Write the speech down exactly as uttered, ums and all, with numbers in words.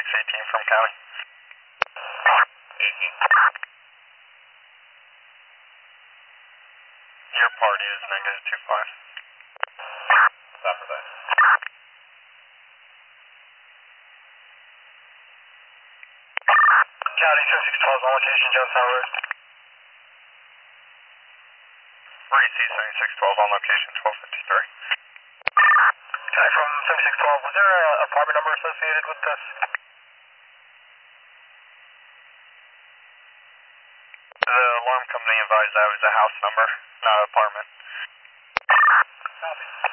X eighteen from county. eighteen. Your party is negative two five. Stop for that. County two six twelve on location, Jonestown Road. Reed C seventy-six twelve on location, twelve fifty-three. County from seventy-six twelve, was there an apartment number associated with this? The alarm company advised that was a house number, not an apartment. Copy.